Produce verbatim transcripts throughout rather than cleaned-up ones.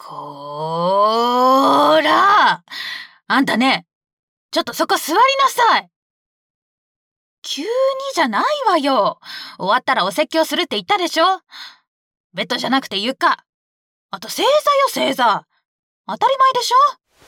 こーら、あんたね、ちょっとそこ座りなさい。急にじゃないわよ。終わったらお説教するって言ったでしょ。ベッドじゃなくて床。あと正座よ、正座。当たり前でしょ。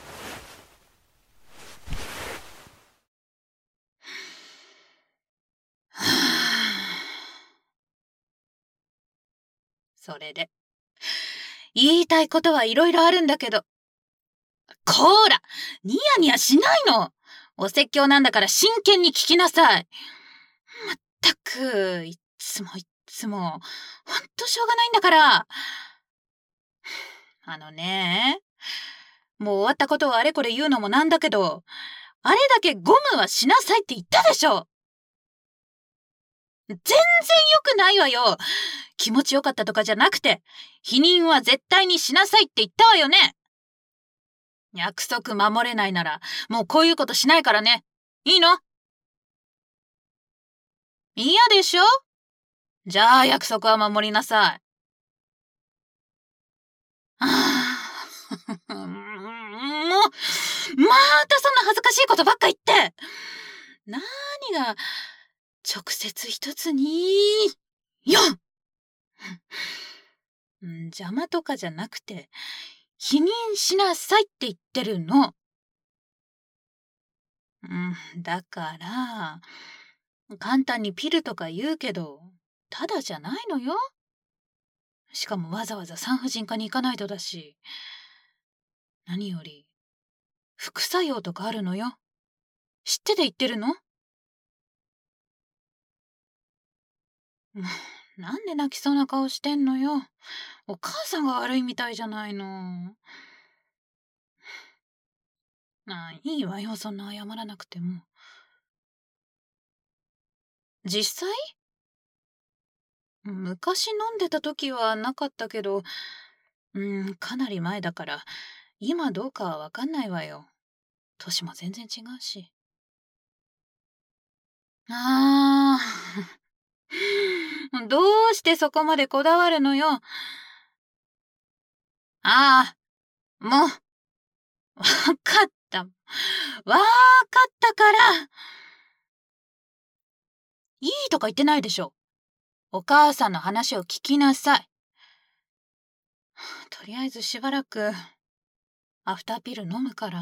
それで、言いたいことはいろいろあるんだけど。こーら、ニヤニヤしないの。お説教なんだから真剣に聞きなさい。まったく、いっつもいっつも、ほんとしょうがないんだから。あのね、もう終わったことをあれこれ言うのもなんだけど、あれだけゴムはしなさいって言ったでしょ。全然良くないわよ。気持ちよかったとかじゃなくて、否認は絶対にしなさいって言ったわよね。約束守れないなら、もうこういうことしないからね。いいの？嫌でしょ？じゃあ約束は守りなさい。ああ、もう、またそんな恥ずかしいことばっか言って。何が、直接一つに、よん邪魔とかじゃなくて、否認しなさいって言ってるの。うん、だから、簡単にピルとか言うけど、ただじゃないのよ。しかもわざわざ産婦人科に行かないとだし。何より、副作用とかあるのよ。知ってて言ってるの？もう、なんで泣きそうな顔してんのよ。お母さんが悪いみたいじゃないの。あ、いいわよ、そんな謝らなくても。実際？昔飲んでた時はなかったけど、うん、かなり前だから、今どうかはわかんないわよ。年も全然違うし。ああ、どうしてそこまでこだわるのよ。ああ、もう、わかった。わかったから。いいとか言ってないでしょ。お母さんの話を聞きなさい。とりあえずしばらく、アフターピル飲むから。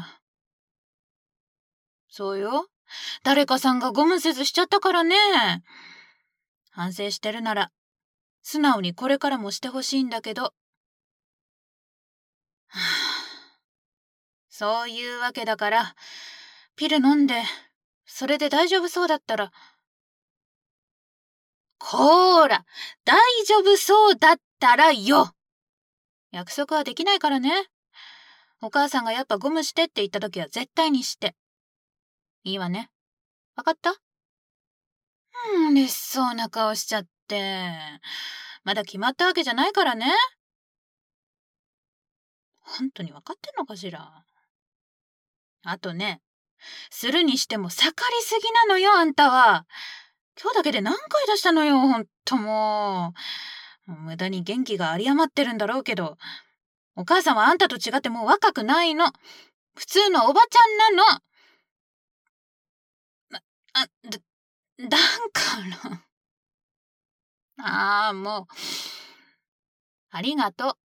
そうよ。誰かさんがゴムせずしちゃったからね。反省してるなら、素直にこれからもしてほしいんだけど。はあ、そういうわけだから、ピル飲んで、それで大丈夫そうだったら。こーら、大丈夫そうだったらよ。約束はできないからね。お母さんがやっぱゴムしてって言った時は絶対にして。いいわね。わかった？うん、嬉しそうな顔しちゃって。まだ決まったわけじゃないからね。本当にわかってんのかしら。あとね、するにしても盛りすぎなのよ、あんたは。今日だけで何回出したのよ、ほんともう。無駄に元気が有り余ってるんだろうけど、お母さんはあんたと違ってもう若くないの。普通のおばちゃんなの。あ、だ、だから。ああ、もう。ありがとう。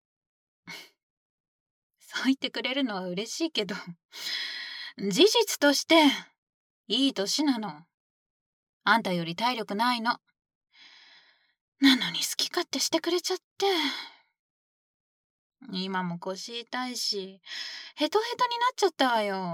そう言ってくれるのは嬉しいけど、事実として、いい年なの。あんたより体力ないの。なのに好き勝手してくれちゃって。今も腰痛いし、ヘトヘトになっちゃったわよ。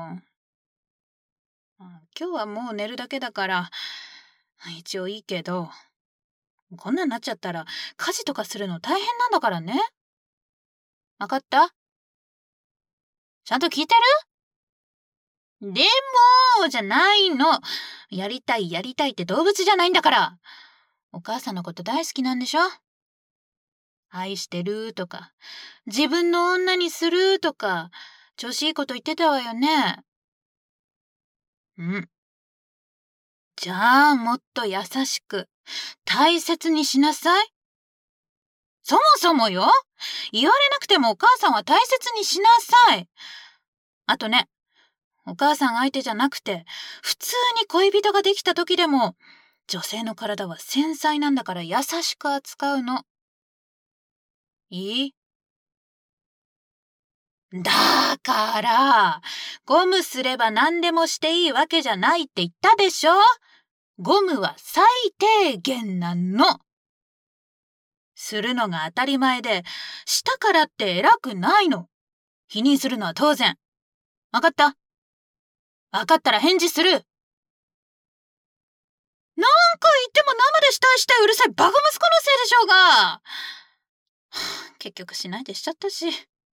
今日はもう寝るだけだから、一応いいけど、こんなんなっちゃったら家事とかするの大変なんだからね。わかった？ちゃんと聞いてる？でも、じゃないの。やりたいやりたいって動物じゃないんだから。お母さんのこと大好きなんでしょ？愛してるとか、自分の女にするとか、調子いいこと言ってたわよね。うん。じゃあ、もっと優しく、大切にしなさい。 そもそもよ、言われなくてもお母さんは大切にしなさい。あとね、お母さん相手じゃなくて、普通に恋人ができた時でも、女性の体は繊細なんだから優しく扱うの。いい？だから、ゴムすれば何でもしていいわけじゃないって言ったでしょ？ゴムは最低限なの。するのが当たり前で、したからって偉くないの。否認するのは当然。わかった？わかったら返事する。なんか言っても生でしたいしたいうるさいバカ息子のせいでしょうが。結局しないでしちゃったし。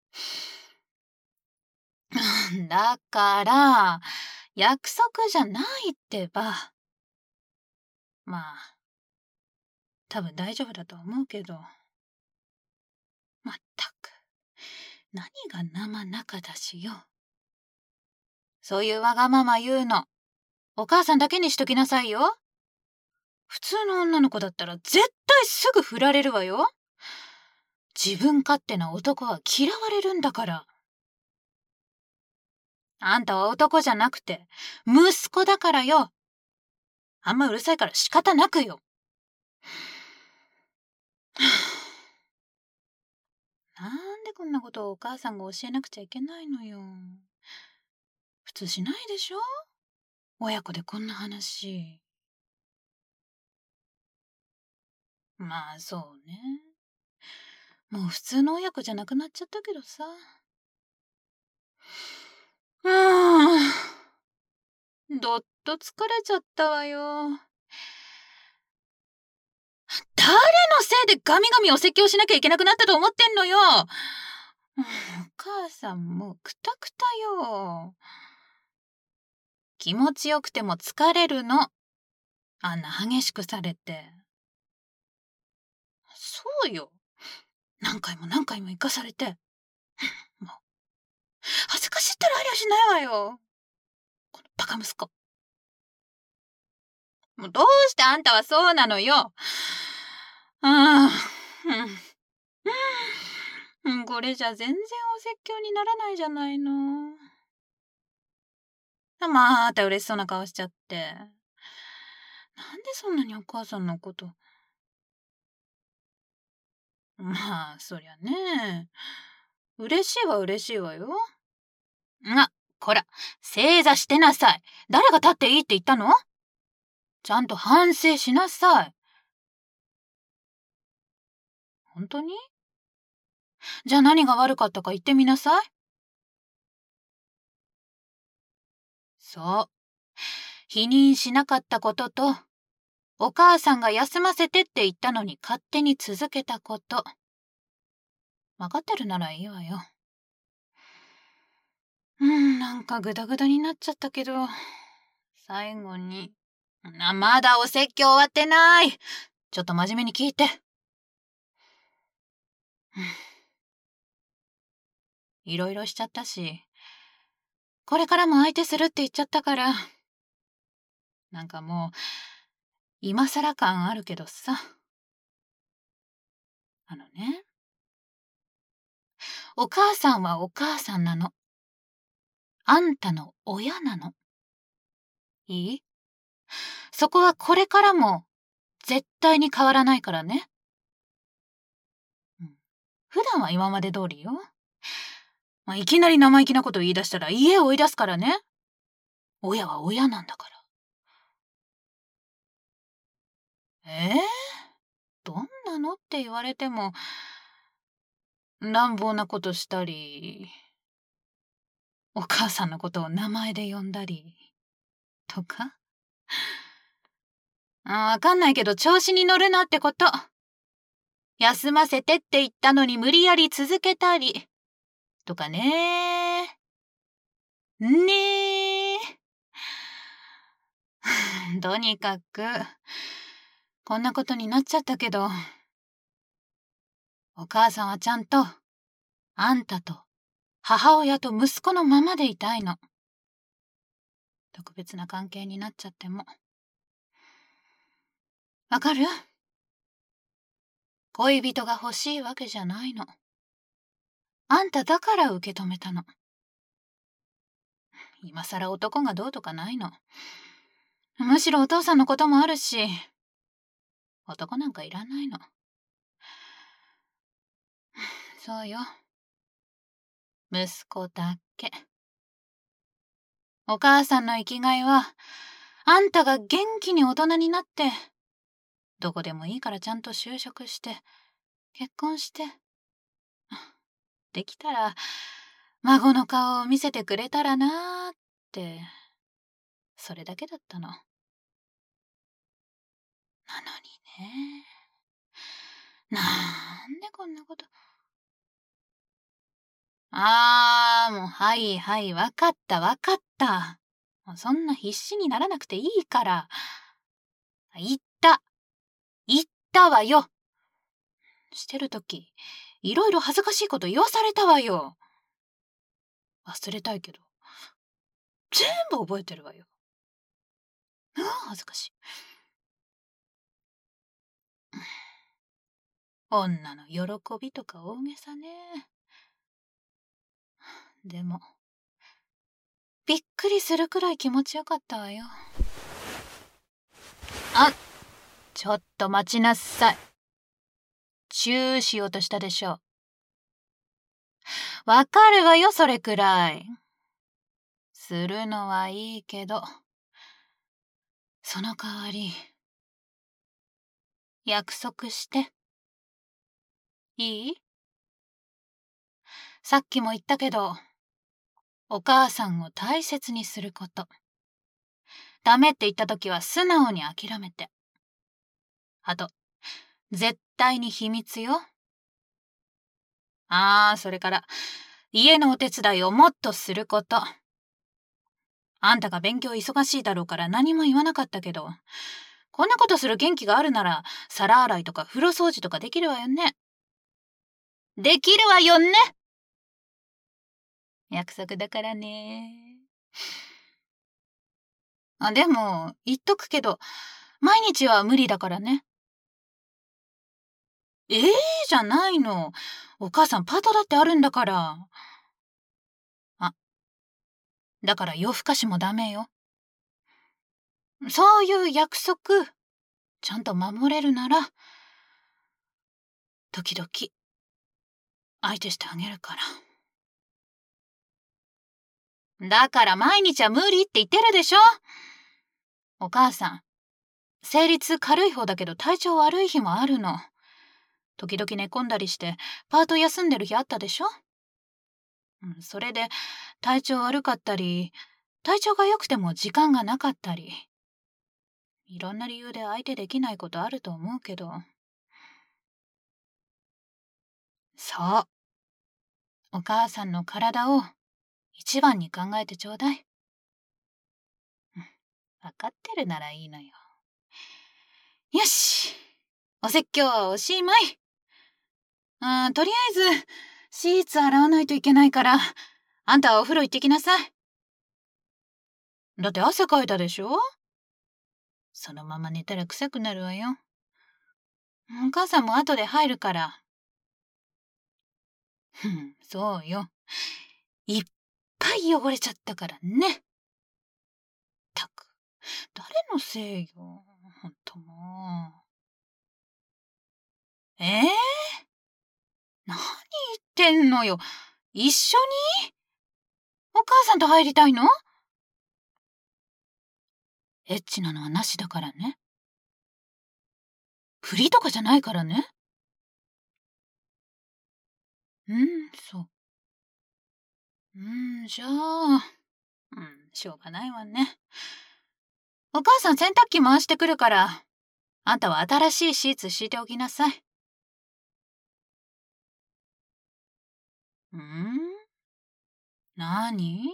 だから、約束じゃないってば。まあ、多分大丈夫だと思うけど。まったく、何が生中だしよ。そういうわがまま言うの、お母さんだけにしときなさいよ。普通の女の子だったら絶対すぐ振られるわよ。自分勝手な男は嫌われるんだから。あんたは男じゃなくて、息子だからよ。あんまうるさいから仕方なくよ。なんでこんなことをお母さんが教えなくちゃいけないのよ。普通しないでしょ？親子でこんな話。まあそうね。もう普通の親子じゃなくなっちゃったけどさ。うーん。どっと疲れちゃったわよ。誰のせいでガミガミお説教しなきゃいけなくなったと思ってんのよ。お母さんもうくたくたよ。気持ちよくても疲れるの。あんな激しくされて。そうよ。何回も何回も生かされて。もう、恥ずかしいったらありゃしないわよ。このバカ息子。もうどうしてあんたはそうなのよ。ああ、うん。これじゃ全然お説教にならないじゃないの。また嬉しそうな顔しちゃって。なんでそんなにお母さんのこと。まあ、そりゃね。嬉しいは嬉しいわよ。あ、こら、正座してなさい。誰が立っていいって言ったの？ちゃんと反省しなさい。本当に？じゃあ何が悪かったか言ってみなさい。そう。否認しなかったことと、お母さんが休ませてって言ったのに勝手に続けたこと。分かってるならいいわよ。うん、なんかグダグダになっちゃったけど、最後に。あ、まだお説教終わってない。ちょっと真面目に聞いて。いろいろしちゃったし、これからも相手するって言っちゃったから、なんかもう、今更感あるけどさ。あのね、お母さんはお母さんなの。あんたの親なの。いい？そこはこれからも絶対に変わらないからね。うん、普段は今まで通りよ。まあ、いきなり生意気なこと言い出したら家を追い出すからね。親は親なんだから。えー、どんなのって言われても、乱暴なことしたり、お母さんのことを名前で呼んだり、とか。あ、わかんないけど調子に乗るなってこと。休ませてって言ったのに無理やり続けたり、とかね。ねえ。とにかく、こんなことになっちゃったけど、お母さんはちゃんと、あんたと母親と息子のままでいたいの。特別な関係になっちゃっても。わかる？ 恋人が欲しいわけじゃないの。あんただから受け止めたの。今更男がどうとかないの。むしろお父さんのこともあるし、男なんかいらないの。そうよ。息子だけ。お母さんの生きがいは、あんたが元気に大人になって、どこでもいいからちゃんと就職して、結婚して、できたら、孫の顔を見せてくれたらなーって、それだけだったの。なのにね。なんでこんなこと。あー、もう、はいはい、わかったわかった。もうそんな必死にならなくていいから。言った。言ったわよ。してるとき、いろいろ恥ずかしいこと言わされたわよ。忘れたいけど、全部覚えてるわよ。うわ、恥ずかしい。女の喜びとか大げさね。でも、びっくりするくらい気持ちよかったわよ。あ、ちょっと待ちなさい。チューしようとしたでしょ。わかるわよ、それくらい。するのはいいけど、その代わり、約束して。いい？さっきも言ったけど、お母さんを大切にすること。ダメって言ったときは素直に諦めて。あと、絶対に秘密よ。ああ、それから、家のお手伝いをもっとすること。あんたが勉強忙しいだろうから何も言わなかったけど、こんなことする元気があるなら、皿洗いとか風呂掃除とかできるわよね。できるわよね。約束だからね。あ、でも、言っとくけど、毎日は無理だからね。ええー、じゃないの。お母さんパートだってあるんだから。あ、だから夜更かしもダメよ。そういう約束、ちゃんと守れるなら、時々、相手してあげるから。だから毎日は無理って言ってるでしょ。お母さん、生理痛軽い方だけど体調悪い日もあるの。時々寝込んだりして、パート休んでる日あったでしょ。うん、それで、体調悪かったり、体調が良くても時間がなかったり。いろんな理由で相手できないことあると思うけど。そう。お母さんの体を一番に考えてちょうだい。わかってるならいいのよ。よし。お説教はおしまい。あとりあえず、シーツ洗わないといけないから、あんたはお風呂行ってきなさい。だって汗かいたでしょ？そのまま寝たら臭くなるわよ。お母さんも後で入るから。ふん、そうよ。いっぱい汚れちゃったからね。ったく、誰のせいよ。ほんともう。えー、何言ってんのよ。一緒に？お母さんと入りたいの？エッチなのはなしだからね。振りとかじゃないからね。うん、そう。うん、じゃあ、うん、しょうがないわね。お母さん洗濯機回してくるから、あんたは新しいシーツ敷いておきなさい。ん？なに？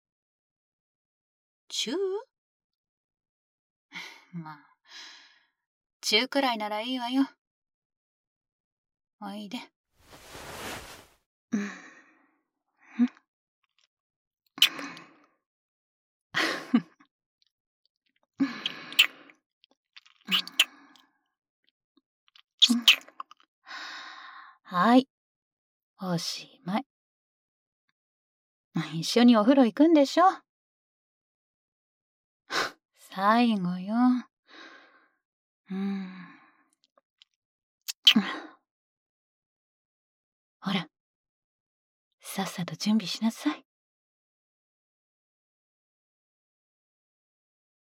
チュー？まあ、チューくらいならいいわよ。おいで。うんおしまい。一緒にお風呂行くんでしょ？最後よ。うーん。ほら、さっさと準備しなさい。